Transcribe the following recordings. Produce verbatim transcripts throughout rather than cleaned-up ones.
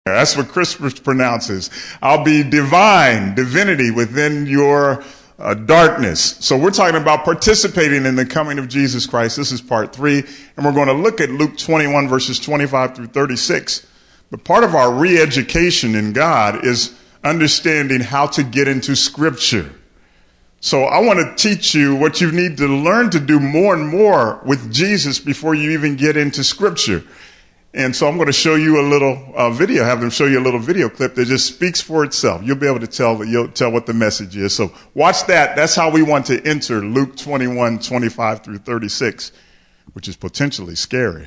That's what Christmas pronounces. I'll be divine, divinity within your uh, darkness. So we're talking about participating in the coming of Jesus Christ. This is part three, and we're going to look at Luke twenty-one, verses twenty-five through thirty-six. But part of our re-education in God is understanding how to get into Scripture. So I want to teach you what you need to learn to do more and more with Jesus before you even get into Scripture. And so I'm going to show you a little uh, video, have them show you a little video clip that just speaks for itself. You'll be able to tell, you'll tell what the message is. So watch that. That's how we want to enter Luke twenty-one, twenty-five through thirty-six, which is potentially scary.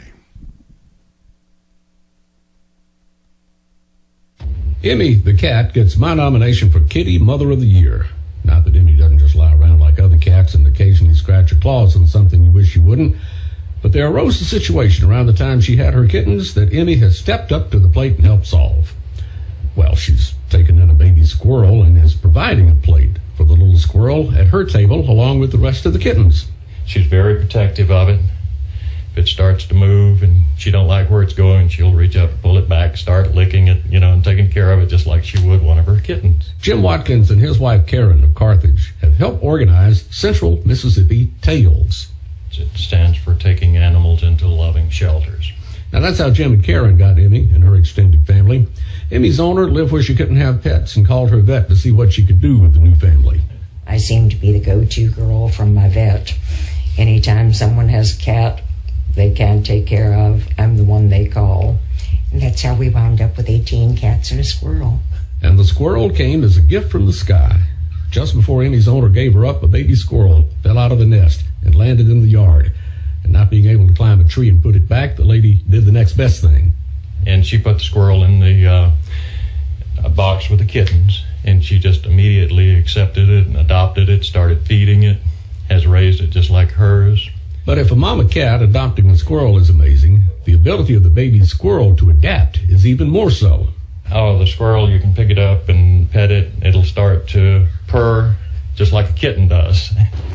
Emmy the cat gets my nomination for Kitty Mother of the Year. Not that Emmy doesn't just lie around like other cats and occasionally scratch her claws on something you wish you wouldn't. But there arose a situation around the time she had her kittens that Emmy has stepped up to the plate and helped solve. Well, she's taken in a baby squirrel and is providing a plate for the little squirrel at her table along with the rest of the kittens. She's very protective of it. If it starts to move and she don't like where it's going, she'll reach up and pull it back, start licking it, you know, and taking care of it just like she would one of her kittens. Jim Watkins and his wife Karen of Carthage have helped organize Central Mississippi Tails. It stands for taking animals into loving shelters. Now that's how Jim and Karen got Emmy and her extended family. Emmy's owner lived where she couldn't have pets and called her vet to see what she could do with the new family. I seem to be the go-to girl from my vet. Anytime someone has a cat they can't take care of, I'm the one they call. And that's how we wound up with eighteen cats and a squirrel. And the squirrel came as a gift from the sky. Just before Emmy's owner gave her up, a baby squirrel fell out of the nest and landed in the yard. And not being able to climb a tree and put it back, the lady did the next best thing. And she put the squirrel in the uh, a box with the kittens, and she just immediately accepted it and adopted it, started feeding it, has raised it just like hers. But if a mama cat adopting a squirrel is amazing, the ability of the baby squirrel to adapt is even more so. Oh, the squirrel, you can pick it up and pet it. It'll start to purr just like a kitten does.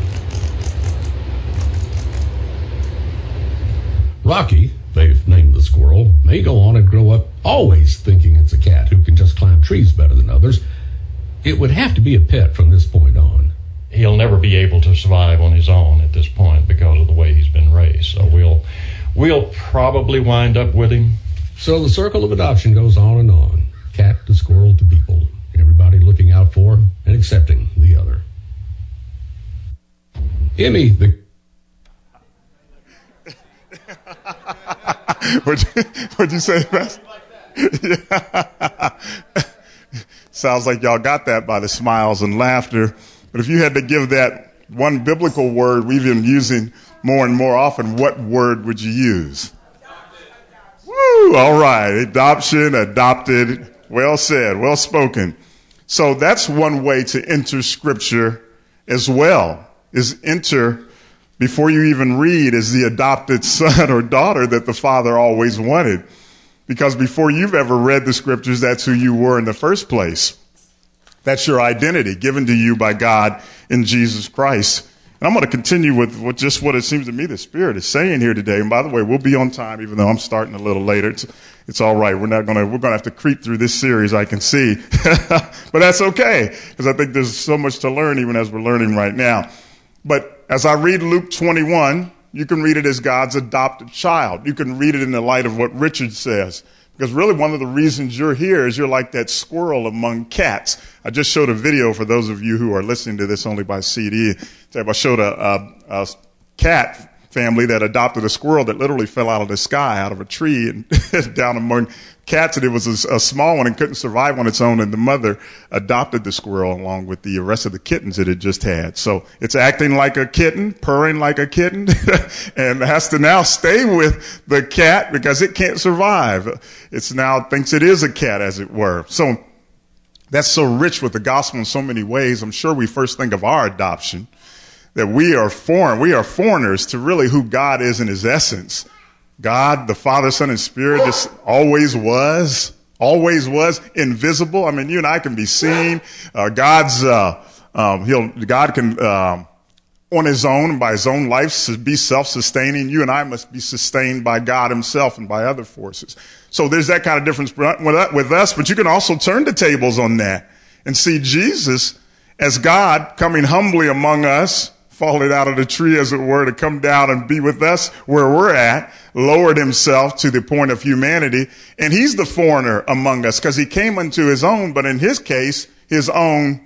Rocky, they've named the squirrel, may go on and grow up always thinking it's a cat who can just climb trees better than others. It would have to be a pet from this point on. He'll never be able to survive on his own at this point because of the way he's been raised. So we'll we'll probably wind up with him. So the circle of adoption goes on and on. Cat to squirrel to people. Everybody looking out for and accepting the other. Emmy, the... what'd, you, what'd you say, Pastor? Yeah. Sounds like y'all got that by the smiles and laughter. But if you had to give that one biblical word we've been using more and more often, what word would you use? Woo! All right. Adoption, adopted. Well said. Well spoken. So that's one way to enter Scripture as well, is enter before you even read as the adopted son or daughter that the Father always wanted. Because before you've ever read the Scriptures, that's who you were in the first place. That's your identity given to you by God in Jesus Christ. And I'm going to continue with, with just what it seems to me the Spirit is saying here today. And by the way, we'll be on time, even though I'm starting a little later. It's, it's all right. We're not going to, we're going to have to creep through this series, I can see. But that's okay, because I think there's so much to learn even as we're learning right now. But as I read Luke twenty-one, you can read it as God's adopted child. You can read it in the light of what Richard says. Because really one of the reasons you're here is you're like that squirrel among cats. I just showed a video for those of you who are listening to this only by C D. I showed a, a, a cat family that adopted a squirrel that literally fell out of the sky, out of a tree, and down among cats. And it was a, a small one and couldn't survive on its own. And the mother adopted the squirrel along with the rest of the kittens it had just had. So it's acting like a kitten, purring like a kitten, and has to now stay with the cat because it can't survive. It's now thinks it is a cat, as it were. So that's so rich with the gospel in so many ways. I'm sure we first think of our adoption, that we are foreign, we are foreigners to really who God is in his essence. God, the Father, Son, and Spirit just always was, always was invisible. I mean, you and I can be seen. Uh, God's, uh, um, he'll, God can, um, on his own and by his own life to be self-sustaining. You and I must be sustained by God himself and by other forces. So there's that kind of difference with us, but you can also turn the tables on that and see Jesus as God coming humbly among us, falling out of the tree, as it were, to come down and be with us where we're at, lowered himself to the point of humanity. And he's the foreigner among us because he came unto his own, but in his case, his own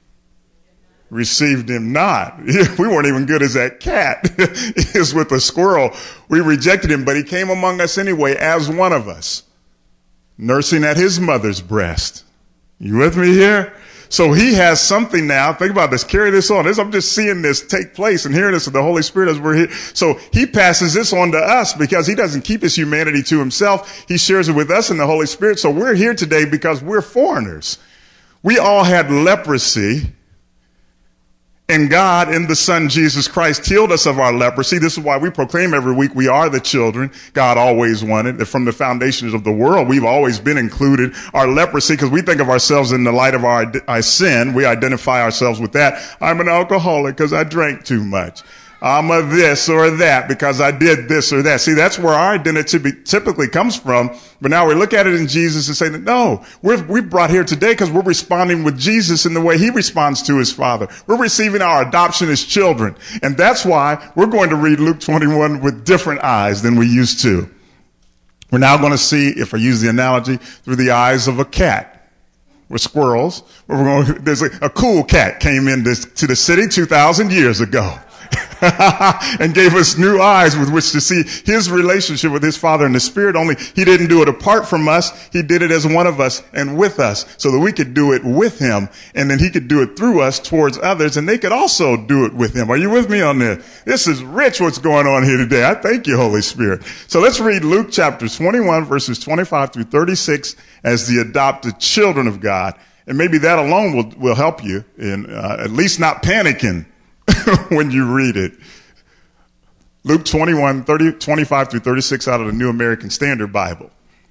received him not. We weren't even good as that cat is with a squirrel. We rejected him, but he came among us anyway as one of us, nursing at his mother's breast. You with me here? So he has something now. Think about this. Carry this on. This, I'm just seeing this take place and hearing this with the Holy Spirit as we're here. So he passes this on to us because he doesn't keep his humanity to himself. He shares it with us in the Holy Spirit. So we're here today because we're foreigners. We all had leprosy. And God, in the Son, Jesus Christ, healed us of our leprosy. This is why we proclaim every week we are the children God always wanted. That from the foundations of the world, we've always been included. Our leprosy, because we think of ourselves in the light of our, our sin. We identify ourselves with that. I'm an alcoholic because I drank too much. I'm a this or that because I did this or that. See, that's where our identity typically comes from. But now we look at it in Jesus and say, no, we're, we're brought here today because we're responding with Jesus in the way he responds to his Father. We're receiving our adoption as children. And that's why we're going to read Luke twenty-one with different eyes than we used to. We're now going to see, if I use the analogy, through the eyes of a cat. We're squirrels. We're going, there's a, a cool cat came into to the city two thousand years ago. And gave us new eyes with which to see his relationship with his Father in the Spirit. Only he didn't do it apart from us. He did it as one of us and with us so that we could do it with him. And then he could do it through us towards others. And they could also do it with him. Are you with me on this? This is rich what's going on here today. I thank you, Holy Spirit. So let's read Luke chapter twenty-one, verses twenty-five through thirty-six as the adopted children of God. And maybe that alone will, will help you in uh, at least not panicking when you read it. Luke twenty-one, thirty, twenty-five through thirty-six out of the New American Standard Bible.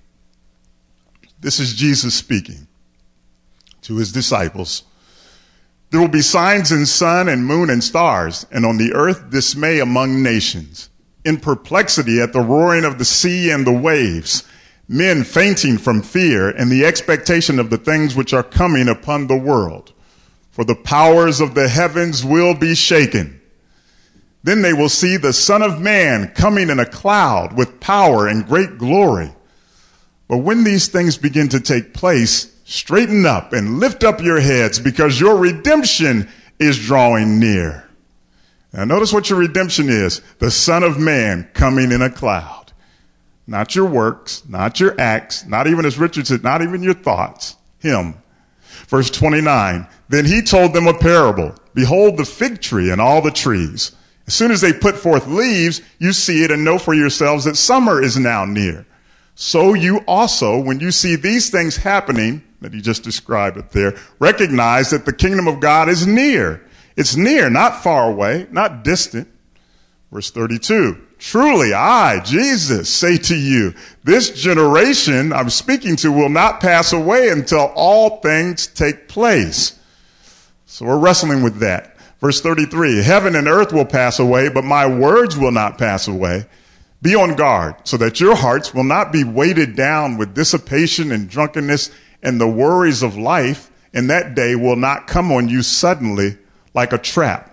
This is Jesus speaking to his disciples. There will be signs in sun and moon and stars, and on the earth dismay among nations, in perplexity at the roaring of the sea and the waves, men fainting from fear and the expectation of the things which are coming upon the world. For the powers of the heavens will be shaken. Then they will see the Son of Man coming in a cloud with power and great glory. But when these things begin to take place, straighten up and lift up your heads because your redemption is drawing near. Now notice what your redemption is. The Son of Man coming in a cloud. Not your works, not your acts, not even, as Richard said, not even your thoughts. Him. Verse twenty-nine, then he told them a parable. Behold the fig tree and all the trees. As soon as they put forth leaves, you see it and know for yourselves that summer is now near. So you also, when you see these things happening, that he just described it there, recognize that the kingdom of God is near. It's near, not far away, not distant. Verse thirty-two, truly I, Jesus, say to you, this generation I'm speaking to will not pass away until all things take place. So we're wrestling with that. Verse thirty-three, heaven and earth will pass away, but my words will not pass away. Be on guard so that your hearts will not be weighted down with dissipation and drunkenness and the worries of life, and that day will not come on you suddenly like a trap.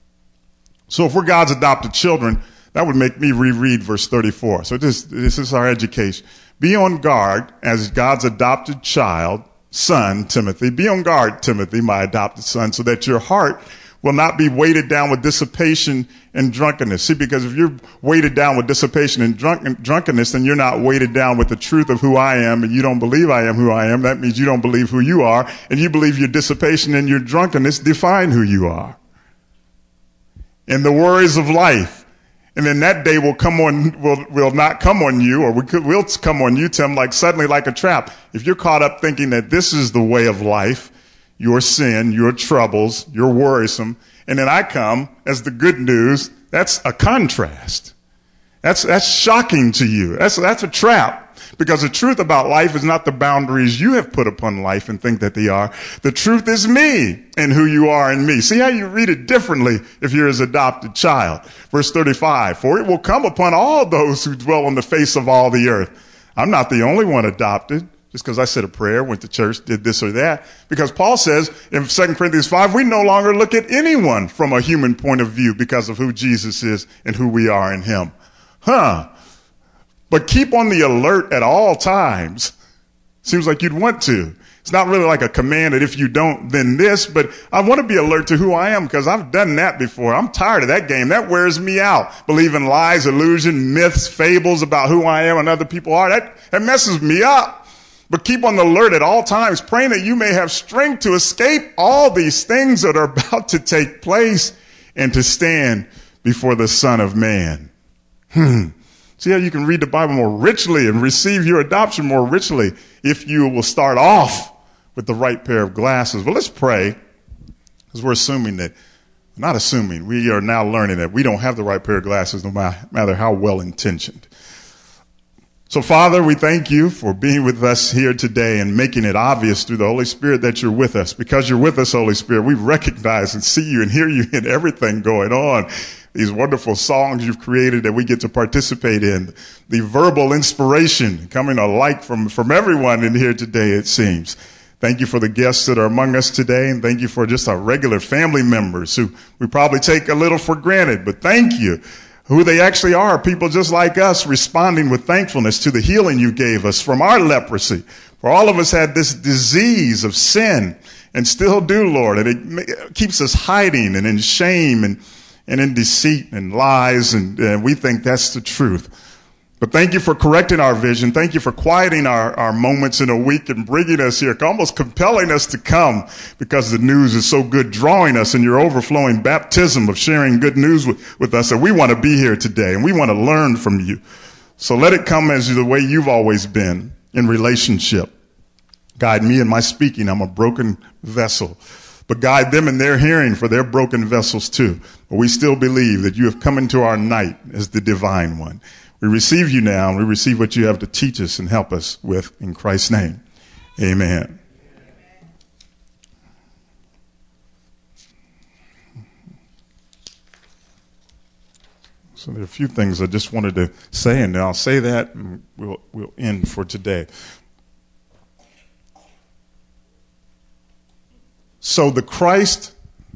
So if we're God's adopted children, that would make me reread verse thirty-four. So this, this is our education. Be on guard as God's adopted child, son, Timothy. Be on guard, Timothy, my adopted son, so that your heart will not be weighted down with dissipation and drunkenness. See, because if you're weighted down with dissipation and drunk, drunkenness, then you're not weighted down with the truth of who I am, and you don't believe I am who I am. That means you don't believe who you are, and you believe your dissipation and your drunkenness define who you are. And the worries of life. And then that day will come on, will, will not come on you, or we could, will come on you, Tim, like suddenly like a trap. If you're caught up thinking that this is the way of life, your sin, your troubles, your worrisome, and then I come as the good news, that's a contrast. That's, that's shocking to you. That's, that's a trap. Because the truth about life is not the boundaries you have put upon life and think that they are. The truth is me and who you are in me. See how you read it differently if you're his adopted child. Verse thirty-five, for it will come upon all those who dwell on the face of all the earth. I'm not the only one adopted. Just because I said a prayer, went to church, did this or that. Because Paul says in Second Corinthians five, we no longer look at anyone from a human point of view because of who Jesus is and who we are in him. Huh. But keep on the alert at all times. Seems like you'd want to. It's not really like a command that if you don't, then this, but I want to be alert to who I am because I've done that before. I'm tired of that game. That wears me out. Believing lies, illusion, myths, fables about who I am and other people are. That, that messes me up. But keep on the alert at all times, praying that you may have strength to escape all these things that are about to take place and to stand before the Son of Man. Hmm. See how you can read the Bible more richly and receive your adoption more richly if you will start off with the right pair of glasses. Well, let's pray, because we're assuming that, not assuming, we are now learning that we don't have the right pair of glasses no matter how well intentioned. So, Father, we thank you for being with us here today and making it obvious through the Holy Spirit that you're with us. Because you're with us, Holy Spirit, we recognize and see you and hear you in everything going on. These wonderful songs you've created that we get to participate in. The verbal inspiration coming alike from, from everyone in here today, it seems. Thank you for the guests that are among us today, and thank you for just our regular family members who we probably take a little for granted, but thank you. Who they actually are, people just like us responding with thankfulness to the healing you gave us from our leprosy. For all of us had this disease of sin and still do, Lord, and it keeps us hiding and in shame and, and in deceit and lies, and, and we think that's the truth. But thank you for correcting our vision. Thank you for quieting our, our moments in a week and bringing us here, almost compelling us to come because the news is so good, drawing us in your overflowing baptism of sharing good news with, with us. And we want to be here today and we want to learn from you. So let it come as the way you've always been in relationship. Guide me in my speaking. I'm a broken vessel. But guide them in their hearing, for they're broken vessels too. But we still believe that you have come into our night as the divine one. We receive you now, and we receive what you have to teach us and help us with. In Christ's name, amen. So there are a few things I just wanted to say, and I'll say that, and we'll, we'll end for today. So the Christ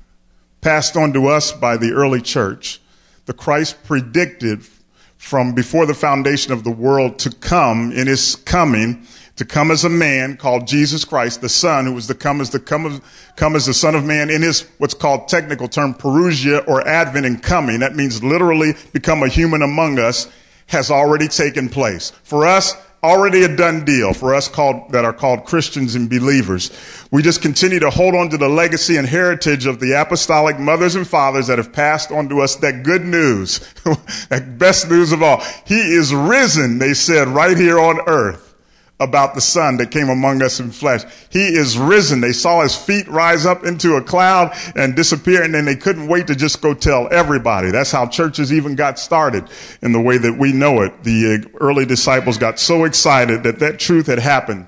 passed on to us by the early church, the Christ predicted from before the foundation of the world to come in his coming, to come as a man called Jesus Christ, the Son, who was to come as the come, as, come as the Son of Man in his what's called technical term parousia, or advent and coming. That means literally become a human among us, has already taken place. For us, already a done deal. For us called that are called Christians and believers. We just continue to hold on to the legacy and heritage of the apostolic mothers and fathers that have passed on to us that good news, that best news of all. He is risen, they said, right here on earth about the Son that came among us in flesh. He is risen. They saw his feet rise up into a cloud and disappear, and then they couldn't wait to just go tell everybody. That's how churches even got started in the way that we know it. The early disciples got so excited that that truth had happened.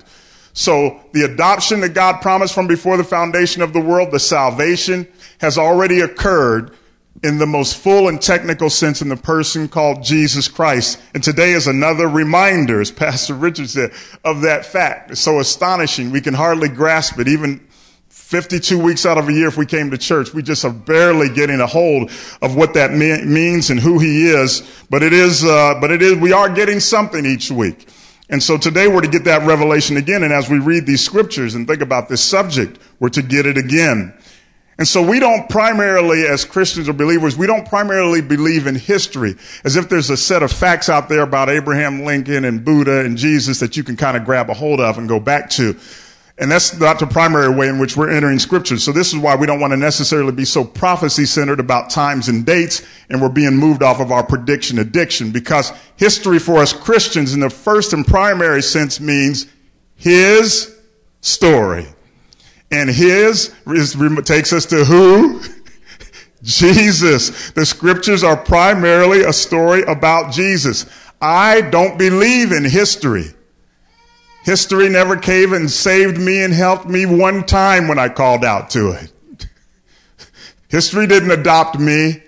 So the adoption that God promised from before the foundation of the world, the salvation, has already occurred in the most full and technical sense in the person called Jesus Christ. And today is another reminder, as Pastor Richard said, of that fact. It's so astonishing. We can hardly grasp it. Even fifty-two weeks out of a year, if we came to church, we just are barely getting a hold of what that me- means and who he is. But it is, uh, but it is, we are getting something each week. And so today we're to get that revelation again. And as we read these scriptures and think about this subject, we're to get it again. And so we don't primarily, as Christians or believers, we don't primarily believe in history as if there's a set of facts out there about Abraham Lincoln and Buddha and Jesus that you can kind of grab a hold of and go back to. And that's not the primary way in which we're entering scripture. So this is why we don't want to necessarily be so prophecy centered about times and dates, and we're being moved off of our prediction addiction, because history for us Christians in the first and primary sense means his story. And his is, takes us to who? Jesus. The scriptures are primarily a story about Jesus. I don't believe in history. History never came and saved me and helped me one time when I called out to it. History didn't adopt me.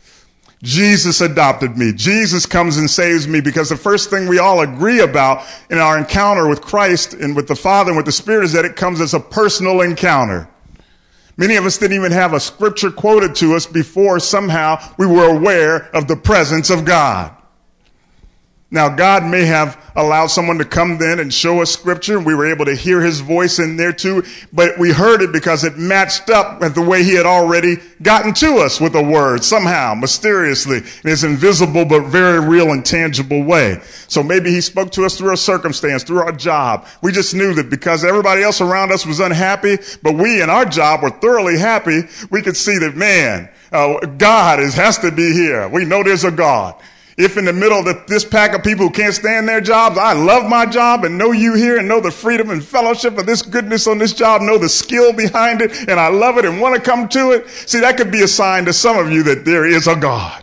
Jesus adopted me. Jesus comes and saves me, because the first thing we all agree about in our encounter with Christ and with the Father and with the Spirit is that it comes as a personal encounter. Many of us didn't even have a scripture quoted to us before somehow we were aware of the presence of God. Now, God may have allowed someone to come then and show us scripture, and we were able to hear his voice in there too, but we heard it because it matched up with the way he had already gotten to us with a word, somehow, mysteriously, in his invisible but very real and tangible way. So maybe he spoke to us through a circumstance, through our job. We just knew that because everybody else around us was unhappy, but we in our job were thoroughly happy, we could see that, man, uh, God is, has to be here. We know there's a God. If in the middle of the, this pack of people who can't stand their jobs, I love my job and know you here and know the freedom and fellowship of this goodness on this job, know the skill behind it, and I love it and want to come to it. See, that could be a sign to some of you that there is a God.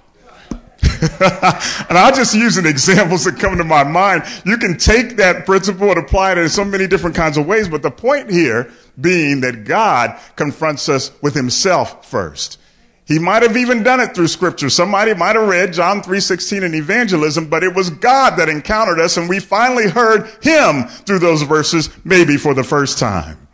And I'll just use an examples that come to my mind. You can take that principle and apply it in so many different kinds of ways, but the point here being that God confronts us with himself first. He might have even done it through scripture. Somebody might have read John three sixteen in evangelism, but it was God that encountered us, and we finally heard him through those verses, maybe for the first time.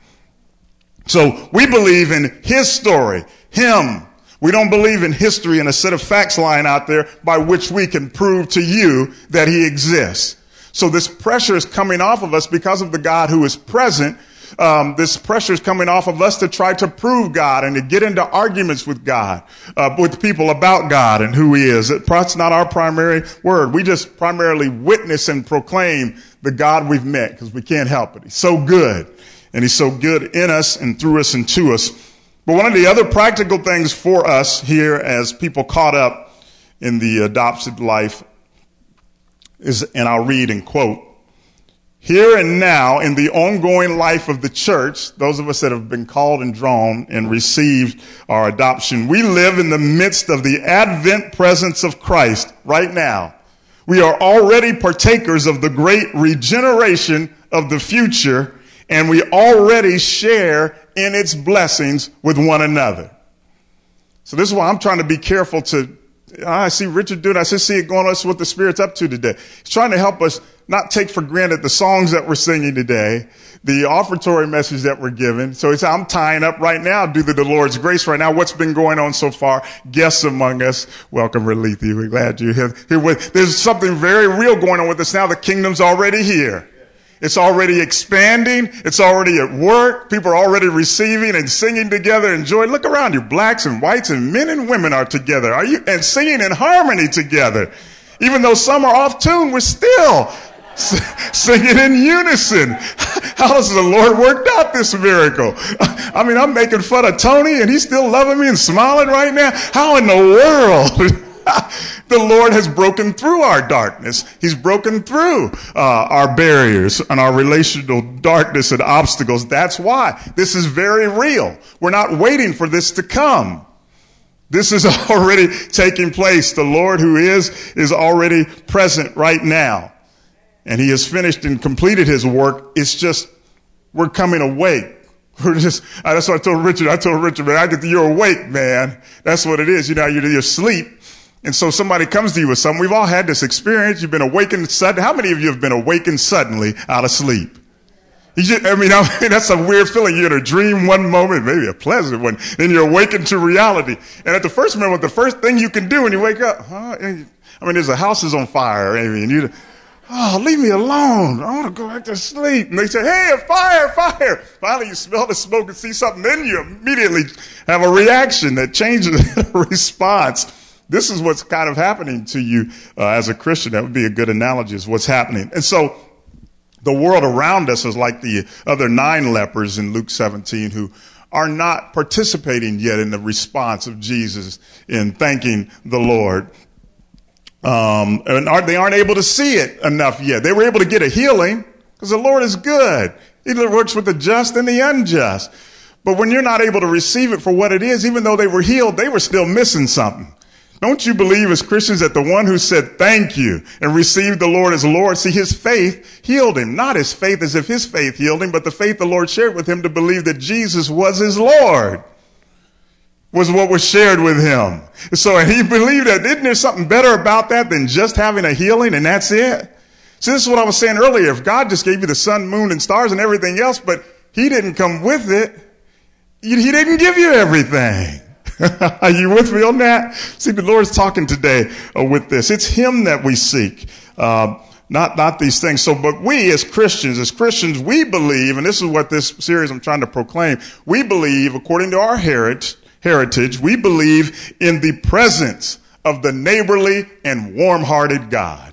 So we believe in his story, him. We don't believe in history and a set of facts lying out there by which we can prove to you that he exists. So this pressure is coming off of us because of the God who is present. Um, this pressure is coming off of us to try to prove God and to get into arguments with God, uh, with people about God and who he is. That's not our primary word. We just primarily witness and proclaim the God we've met because we can't help it. He's so good, and he's so good in us and through us and to us. But one of the other practical things for us here as people caught up in the adopted life is, and I'll read and quote, here and now, in the ongoing life of the church, those of us that have been called and drawn and received our adoption, we live in the midst of the Advent presence of Christ right now. We are already partakers of the great regeneration of the future, and we already share in its blessings with one another. So this is why I'm trying to be careful to, I see Richard doing it. I just see it going on. That's what the Spirit's up to today. He's trying to help us not take for granted the songs that we're singing today, the offertory message that we're given. So it's, I'm tying up right now due to the Lord's grace right now. What's been going on so far? Guests among us. Welcome, Raleigh. We're glad you're here. here with, there's something very real going on with us now. The kingdom's already here. It's already expanding. It's already at work. People are already receiving and singing together in joy. Look around you. Blacks and whites and men and women are together. Are you, and singing in harmony together. Even though some are off tune, we're still singing in unison. How does the Lord work out this miracle? I mean, I'm making fun of Tony and he's still loving me and smiling right now. How in the world? The Lord has broken through our darkness. He's broken through uh, our barriers and our relational darkness and obstacles. That's why this is very real. We're not waiting for this to come. This is already taking place. The Lord who is, is already present right now. And he has finished and completed his work. It's just, we're coming awake. We're just, that's what I told Richard. I told Richard, man, I get, you're awake, man. That's what it is. You know, you're, you're asleep. And so somebody comes to you with something. We've all had this experience. You've been awakened suddenly. How many of you have been awakened suddenly out of sleep? You just, I mean, I mean, that's a weird feeling. You're in a dream one moment, maybe a pleasant one. Then you're awakened to reality. And at the first moment, the first thing you can do when you wake up, huh? I mean, there's a house is on fire. I mean, you, oh, leave me alone. I want to go back to sleep. And they say, hey, a fire, fire. Finally, you smell the smoke and see something. Then you immediately have a reaction that changes the response. This is what's kind of happening to you uh, as a Christian. That would be a good analogy is what's happening. And so the world around us is like the other nine lepers in Luke seventeen who are not participating yet in the response of Jesus in thanking the Lord. Um, and aren't, they aren't able to see it enough yet. They were able to get a healing because the Lord is good. He works with the just and the unjust. But when you're not able to receive it for what it is, even though they were healed, they were still missing something. Don't you believe as Christians that the one who said thank you and received the Lord as Lord, see, his faith healed him. Not his faith as if his faith healed him, but the faith the Lord shared with him to believe that Jesus was his Lord was what was shared with him. So and he believed that. Isn't there something better about that than just having a healing and that's it? So this is what I was saying earlier. If God just gave you the sun, moon, and stars and everything else, but he didn't come with it, he didn't give you everything. Are you with me on that? See, the Lord's talking today uh, with this. It's him that we seek, uh, not not these things. So, but we as Christians, as Christians, we believe, and this is what this series I'm trying to proclaim, we believe, according to our heritage, heritage, we believe in the presence of the neighborly and warm-hearted God.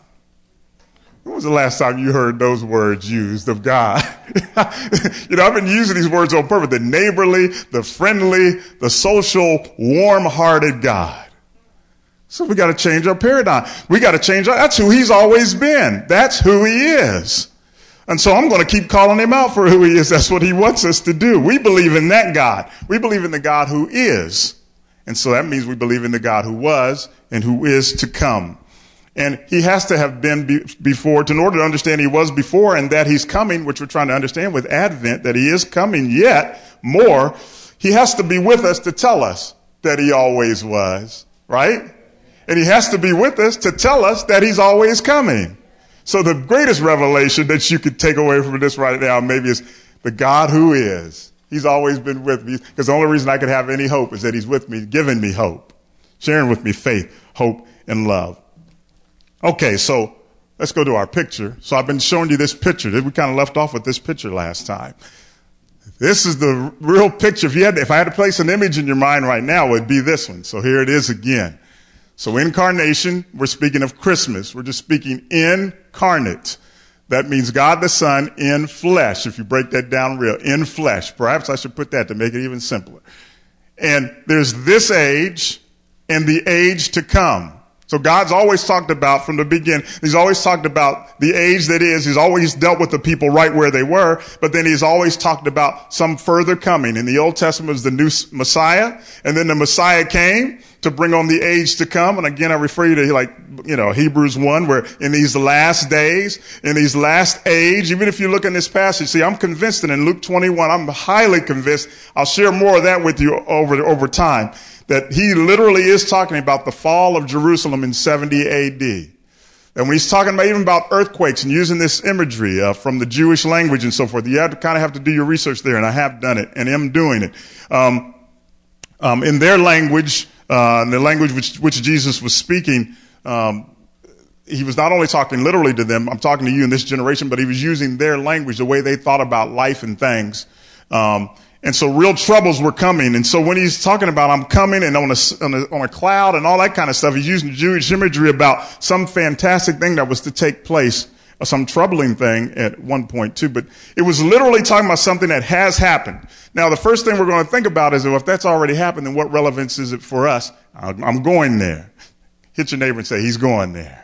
When was the last time you heard those words used of God? You know, I've been using these words on purpose. The neighborly, the friendly, the social, warm-hearted God. So we got to change our paradigm. We got to change our, that's who he's always been. That's who he is. And so I'm going to keep calling him out for who he is. That's what he wants us to do. We believe in that God. We believe in the God who is. And so that means we believe in the God who was and who is to come. And he has to have been be- before, to, in order to understand he was before and that he's coming, which we're trying to understand with Advent, that he is coming yet more. He has to be with us to tell us that he always was, right? And he has to be with us to tell us that he's always coming. So the greatest revelation that you could take away from this right now maybe is the God who is. He's always been with me, because the only reason I could have any hope is that he's with me, giving me hope, sharing with me faith, hope, and love. Okay, so let's go to our picture. So I've been showing you this picture. We kind of left off with this picture last time. This is the real picture. If you had, if I had to place an image in your mind right now, it would be this one. So here it is again. So incarnation, we're speaking of Christmas. We're just speaking incarnate. That means God the Son in flesh. If you break that down real, in flesh. Perhaps I should put that to make it even simpler. And there's this age and the age to come. So God's always talked about from the beginning, he's always talked about the age that is. He's always dealt with the people right where they were, but then he's always talked about some further coming. In the Old Testament was the new Messiah, and then the Messiah came to bring on the age to come. And again, I refer you to like, you know, Hebrews one, where in these last days, in these last age, even if you look in this passage, see, I'm convinced that in Luke twenty-one, I'm highly convinced. I'll share more of that with you over, over time. That he literally is talking about the fall of Jerusalem in seventy A D. And when he's talking about even about earthquakes and using this imagery uh, from the Jewish language and so forth, you have to kind of have to do your research there, and I have done it, and am doing it. Um, um, in their language, uh, in the language which, which Jesus was speaking, um, he was not only talking literally to them, I'm talking to you in this generation, but he was using their language, the way they thought about life and things. Um, And so real troubles were coming. And so when he's talking about I'm coming and on a, on a, on a cloud and all that kind of stuff, he's using Jewish imagery about some fantastic thing that was to take place, or some troubling thing at one point too. But it was literally talking about something that has happened. Now, the first thing we're going to think about is, well, if that's already happened, then what relevance is it for us? I'm going there. Hit your neighbor and say, he's going there.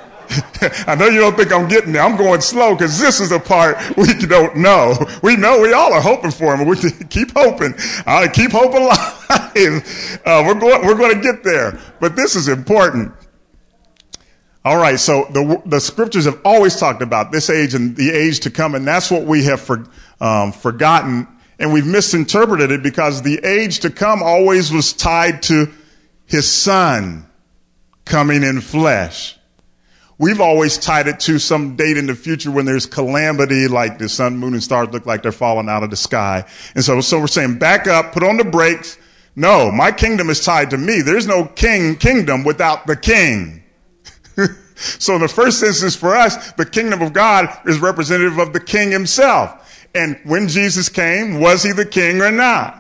I know you don't think I'm getting there. I'm going slow because this is a part we don't know. We know we all are hoping for him, and we keep hoping. I keep hope alive. Uh, we're going. We're going to get there, but this is important. All right. So the the scriptures have always talked about this age and the age to come, and that's what we have for, um, forgotten, and we've misinterpreted it because the age to come always was tied to his Son coming in flesh. We've always tied it to some date in the future when there's calamity, like the sun, moon, and stars look like they're falling out of the sky. And so, so we're saying, back up, put on the brakes. No, my kingdom is tied to me. There's no king kingdom without the king. So in the first instance for us, the kingdom of God is representative of the king himself. And when Jesus came, was he the king or not?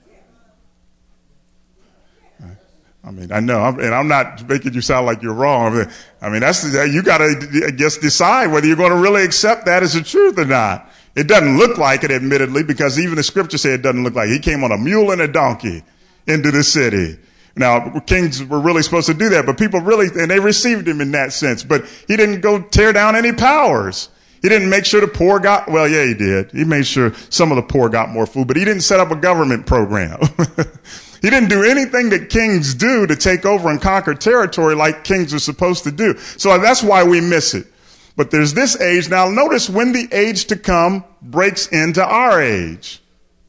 I mean, I know, and I'm not making you sound like you're wrong. I mean, that's, you got to, I guess, decide whether you're going to really accept that as the truth or not. It doesn't look like it, admittedly, because even the scripture said it doesn't look like it. He came on a mule and a donkey into the city. Now, kings were really supposed to do that, but people really, and they received him in that sense, but he didn't go tear down any powers. He didn't make sure the poor got, well, yeah, he did. He made sure some of the poor got more food, but he didn't set up a government program. He didn't do anything that kings do to take over and conquer territory like kings are supposed to do. So that's why we miss it. But there's this age. Now notice when the age to come breaks into our age.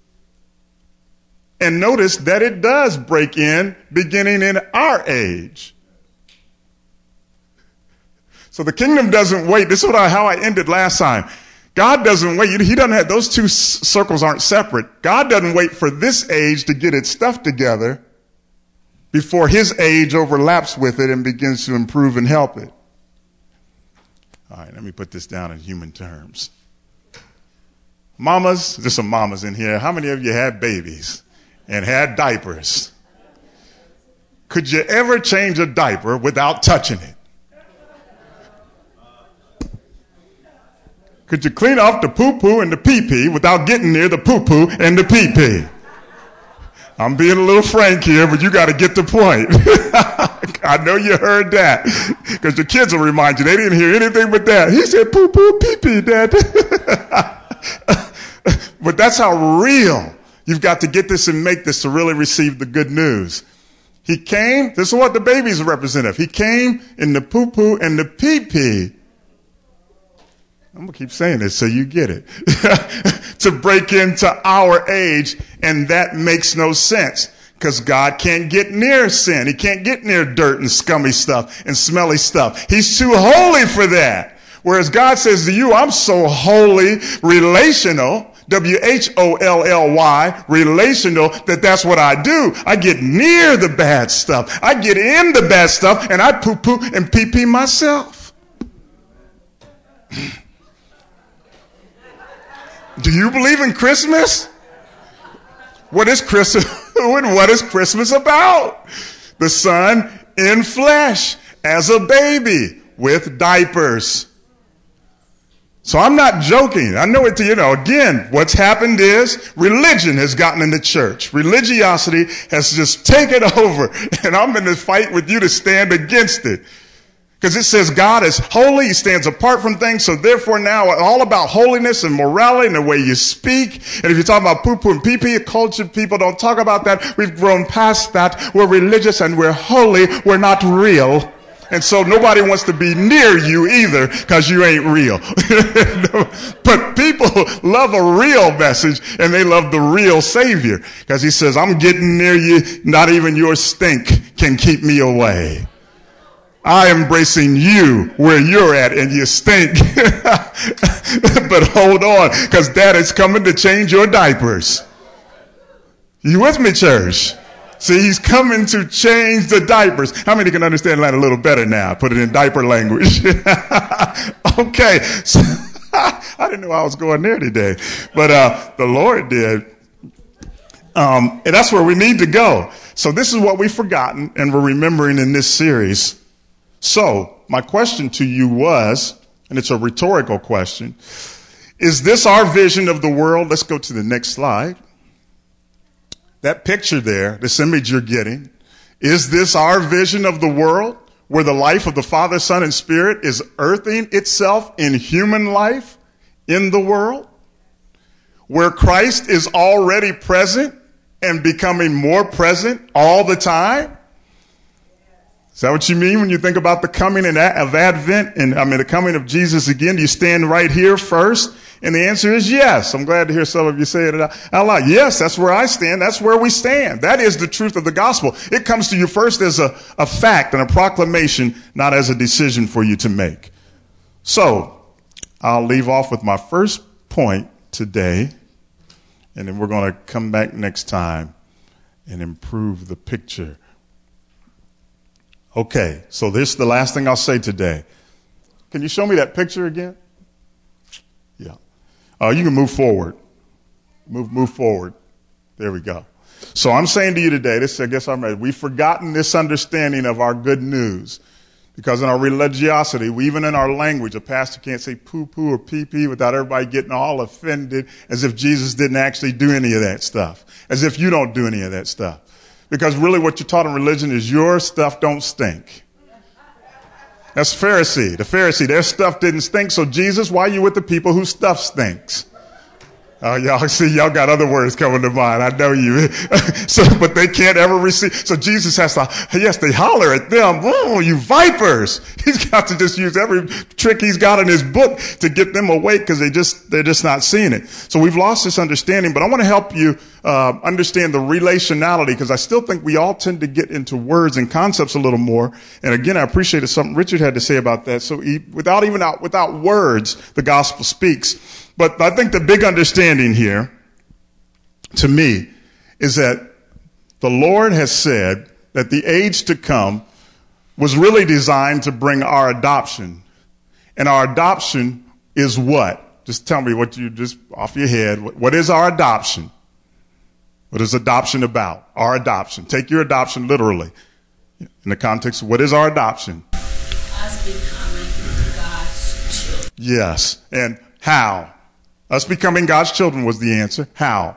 And notice that it does break in beginning in our age. So the kingdom doesn't wait. This is what I, how I ended last time. God doesn't wait. He doesn't have, those two circles aren't separate. God doesn't wait for this age to get its stuff together before his age overlaps with it and begins to improve and help it. All right, let me put this down in human terms. Mamas, there's some mamas in here. How many of you had babies and had diapers? Could you ever change a diaper without touching it? Could you clean off the poo-poo and the pee-pee without getting near the poo-poo and the pee-pee? I'm being a little frank here, but you got to get the point. I know you heard that because your kids will remind you. They didn't hear anything but that. He said poo-poo, pee-pee, Dad. But that's how real you've got to get this and make this to really receive the good news. He came, this is what the babies represent. He came in the poo-poo and the pee-pee. I'm going to keep saying this so you get it. To break into our age, and that makes no sense because God can't get near sin. He can't get near dirt and scummy stuff and smelly stuff. He's too holy for that. Whereas God says to you, I'm so holy, relational, W H O L L Y, relational, that that's what I do. I get near the bad stuff. I get in the bad stuff, and I poo-poo and pee-pee myself. Do you believe in Christmas? What is Christmas? And what is Christmas about? The Son in flesh as a baby with diapers. So I'm not joking. I know it to, you know, again, what's happened is religion has gotten in the church. Religiosity has just taken over. And I'm in this fight with you to stand against it. Because it says God is holy. He stands apart from things. So therefore now all about holiness and morality and the way you speak. And if you're talking about poo-poo and pee-pee, culture people don't talk about that. We've grown past that. We're religious and we're holy. We're not real. And so nobody wants to be near you either because you ain't real. But people love a real message and they love the real Savior because he says, I'm getting near you. Not even your stink can keep me away. I am embracing you where you're at and you stink. But hold on, because Dad is coming to change your diapers. You with me, church? See, he's coming to change the diapers. How many can understand that a little better now? Put it in diaper language. Okay. So, I didn't know I was going there today, but uh, the Lord did. Um, and that's where we need to go. So this is what we've forgotten and we're remembering in this series. So, my question to you was, and it's a rhetorical question, is this our vision of the world? Let's go to the next slide. That picture there, this image you're getting, is this our vision of the world where the life of the Father, Son, and Spirit is earthing itself in human life in the world? Where Christ is already present and becoming more present all the time? Is that what you mean when you think about the coming of Advent and I mean the coming of Jesus again? Do you stand right here first? And the answer is yes. I'm glad to hear some of you say it out loud. Yes, that's where I stand. That's where we stand. That is the truth of the gospel. It comes to you first as a, a fact and a proclamation, not as a decision for you to make. So I'll leave off with my first point today, and then we're going to come back next time and improve the picture. Okay, so this is the last thing I'll say today. Can you show me that picture again? Yeah. Uh, you can move forward. Move, move forward. There we go. So I'm saying to you today, this, I guess I'm ready. We've forgotten this understanding of our good news. Because in our religiosity, we, even in our language, a pastor can't say poo-poo or pee-pee without everybody getting all offended as if Jesus didn't actually do any of that stuff. As if you don't do any of that stuff. Because really what you're taught in religion is your stuff don't stink. That's Pharisee. The Pharisee, their stuff didn't stink. So Jesus, why are you with the people whose stuff stinks? Oh, y'all see, y'all got other words coming to mind. I know you. So, but they can't ever receive. So Jesus has to, he has to holler at them. Oh, you vipers. He's got to just use every trick he's got in his book to get them awake because they just, they're just not seeing it. So we've lost this understanding, but I want to help you, uh, understand the relationality because I still think we all tend to get into words and concepts a little more. And again, I appreciated something Richard had to say about that. So he, without even out, without words, the gospel speaks. But I think the big understanding here, to me, is that the Lord has said that the age to come was really designed to bring our adoption. And our adoption is what? Just tell me what you just off your head. What is our adoption? What is adoption about? Our adoption. Take your adoption literally. In the context of what is our adoption? Us becoming God's children. Yes. And how? Us becoming God's children was the answer. How?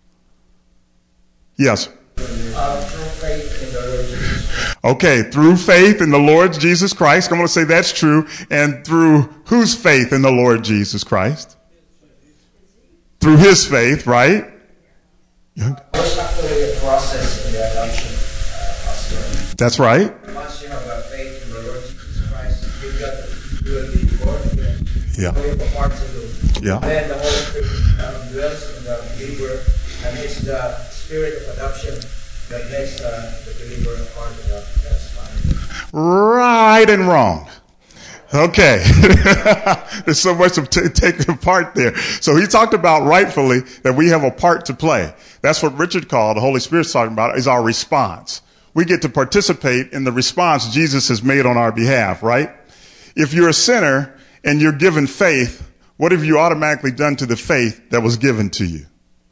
Yes. Uh, through faith in the Lord Jesus Christ. Okay, through faith in the Lord Jesus Christ. I'm going to say that's true. And through whose faith in the Lord Jesus Christ? Through his faith, right? There's actually a process in the adoption uh, process. That's right. Once you have a faith in the Lord Jesus Christ, you got to do it before. Yeah. You have a part to do. Yeah. Then the Holy Spirit um, dwells in the believer, and it's the spirit of adoption that makes uh, the believer a part of that. That's fine. Right and wrong. Okay. There's so much to t- take apart there. So he talked about rightfully that we have a part to play. That's what Richard called, the Holy Spirit's talking about, is our response. We get to participate in the response Jesus has made on our behalf, right? If you're a sinner and you're given faith, what have you automatically done to the faith that was given to you?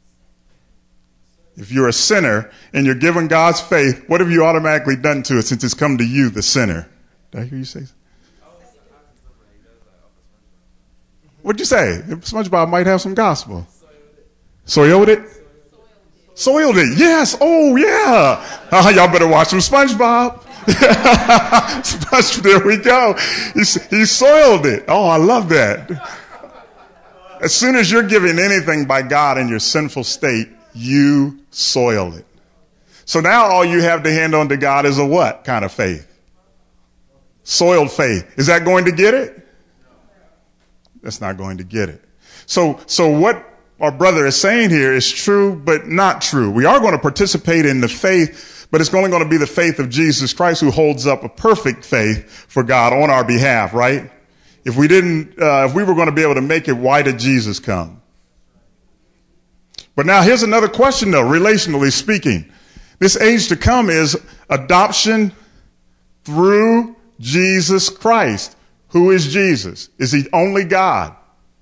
If you're a sinner and you're given God's faith, what have you automatically done to it since it's come to you, the sinner? Did I hear you say something? What'd you say? SpongeBob might have some gospel. Soiled it? Soiled it. Yes. Oh, yeah. Uh, y'all better watch some SpongeBob. Sponge, there we go. He, he soiled it. Oh, I love that. As soon as you're given anything by God in your sinful state, you soil it. So now all you have to hand on to God is a what kind of faith? Soiled faith. Is that going to get it? That's not going to get it. So, so what our brother is saying here is true, but not true. We are going to participate in the faith, but it's only going to be the faith of Jesus Christ who holds up a perfect faith for God on our behalf, right? If we didn't, uh, if we were going to be able to make it, why did Jesus come? But now here's another question though, relationally speaking. This age to come is adoption through Jesus Christ. Who is Jesus? Is he only God?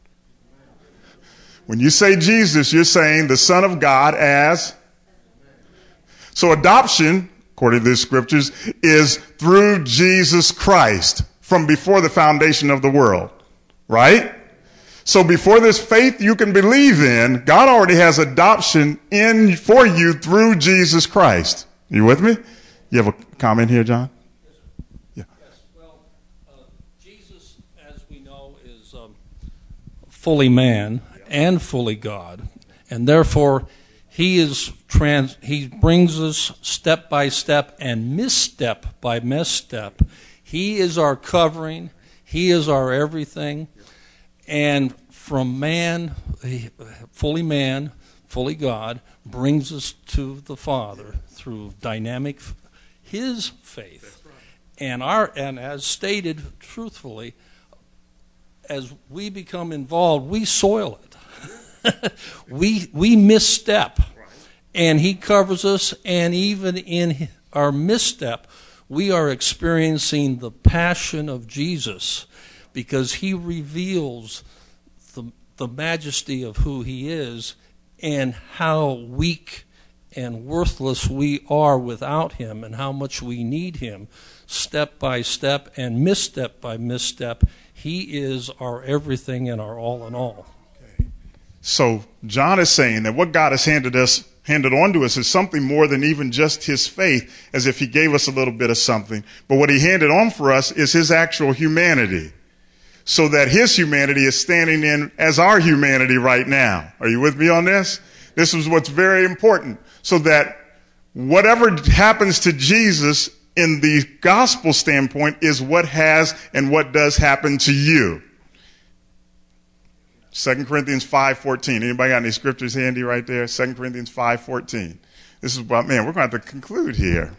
When you say Jesus, you're saying the Son of God as. So adoption, according to the scriptures, is through Jesus Christ from before the foundation of the world, right? So before this faith you can believe in, God already has adoption in for you through Jesus Christ. You with me? You have a comment here, John? Yeah. Yes. Well, uh, Jesus, as we know, is um, fully man and fully God, and therefore he is trans. He brings us step by step and misstep by misstep. He is our covering. He is our everything. And from man, fully man, fully God, brings us to the Father through dynamic, his faith. And our and as stated truthfully, as we become involved, we soil it. we we misstep. And he covers us, and even in our misstep, we are experiencing the passion of Jesus because he reveals the, the majesty of who he is and how weak and worthless we are without him and how much we need him. Step by step and misstep by misstep, he is our everything and our all in all. Okay. So John is saying that what God has handed us handed on to us is something more than even just his faith, as if he gave us a little bit of something. But what he handed on for us is his actual humanity. so that his humanity is standing in as our humanity right now. Are you with me on this? This is what's very important, so that whatever happens to Jesus in the gospel standpoint is what has and what does happen to you. Second Corinthians five fourteen. Anybody got any scriptures handy right there? Second Corinthians five fourteen. This is what, man, we're going to have to conclude here.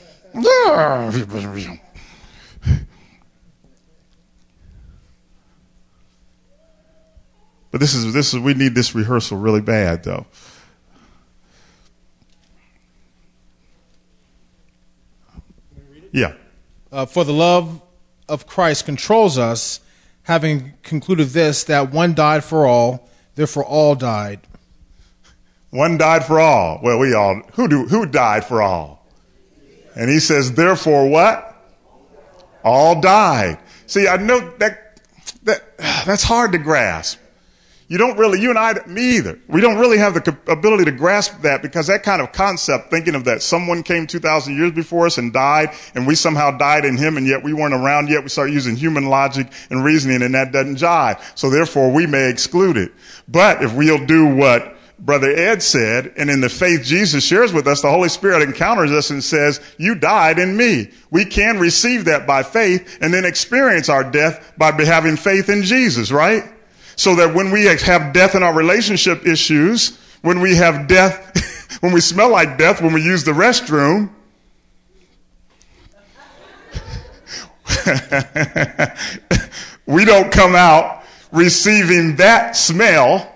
But this is, this is, we need this rehearsal really bad, though. Yeah. Uh, for the love of Christ controls us, having concluded this, that one died for all, therefore all died. One died for all. Well, we all, who do, who died for all? And he says, therefore what? All died. See, I know that, that, that's hard to grasp. You don't really, you and I, me either. We don't really have the ability to grasp that, because that kind of concept, thinking of that someone came two thousand years before us and died, and we somehow died in him, and yet we weren't around yet. We start using human logic and reasoning, and that doesn't jive. So therefore, we may exclude it. But if we'll do what Brother Ed said, and in the faith Jesus shares with us, the Holy Spirit encounters us and says, you died in me. We can receive that by faith and then experience our death by having faith in Jesus, right? So that when we have death in our relationship issues, when we have death, when we smell like death, when we use the restroom, we don't come out receiving that smell,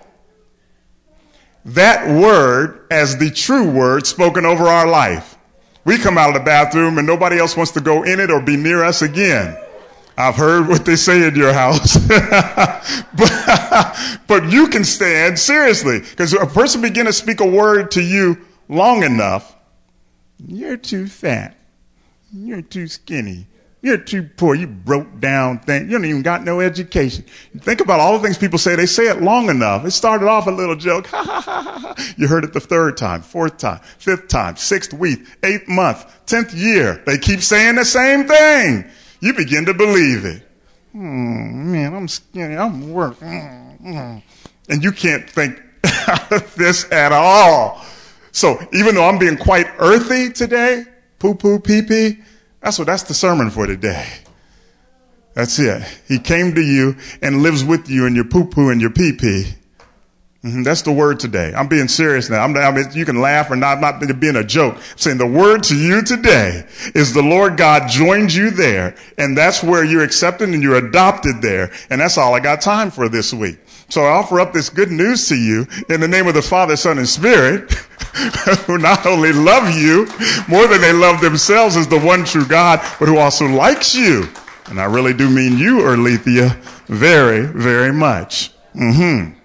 that word as the true word spoken over our life. We come out of the bathroom and nobody else wants to go in it or be near us again. I've heard what they say in your house. but, but you can stand seriously, because a person begin to speak a word to you long enough. You're too fat. You're too skinny. You're too poor. You broke down thing. You don't even got no education. Think about all the things people say. They say it long enough. It started off a little joke. Ha, ha, ha, ha, ha. You heard it the third time, fourth time, fifth time, sixth week, eighth month, tenth year. They keep saying the same thing. You begin to believe it. Mm, man, I'm skinny. I'm work. Mm, mm. And you can't think this at all. So even though I'm being quite earthy today, poo-poo, pee-pee, that's what, that's the sermon for today. That's it. He came to you and lives with you in your poo-poo and your pee-pee. Mm-hmm. That's the word today. I'm being serious now. I'm, I mean, you can laugh or not, I'm not being a joke. I'm saying the word to you today is the Lord God joined you there, and that's where you're accepted and you're adopted there. And that's all I got time for this week. So I offer up this good news to you in the name of the Father, Son, and Spirit, who not only love you more than they love themselves as the one true God, but who also likes you. And I really do mean you, Erlethea, very, very much. Mm-hmm.